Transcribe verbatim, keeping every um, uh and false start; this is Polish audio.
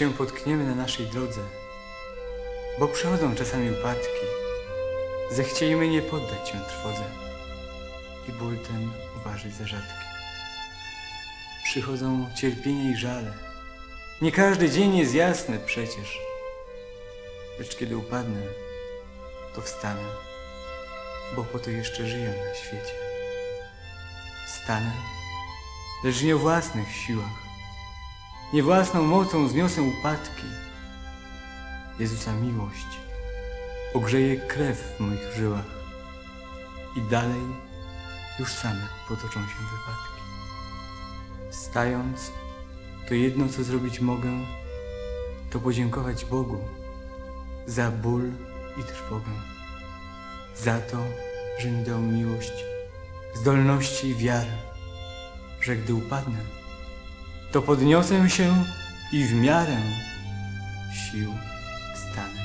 się potkniemy na naszej drodze, bo przychodzą czasami upadki, zechciejmy nie poddać się trwodze i ból ten uważać za rzadki. Przychodzą cierpienie i żale, nie każdy dzień jest jasny przecież, lecz kiedy upadnę, to wstanę, bo po to jeszcze żyję na świecie. Wstanę, lecz nie o własnych siłach, nie własną mocą zniosę upadki. Jezusa miłość ogrzeje krew w moich żyłach i dalej już same potoczą się wypadki. Wstając, to jedno co zrobić mogę, to podziękować Bogu za ból i trwogę, za to, że mi dał miłość, zdolności i wiarę, że gdy upadnę, to podniosę się i w miarę sił wstanę.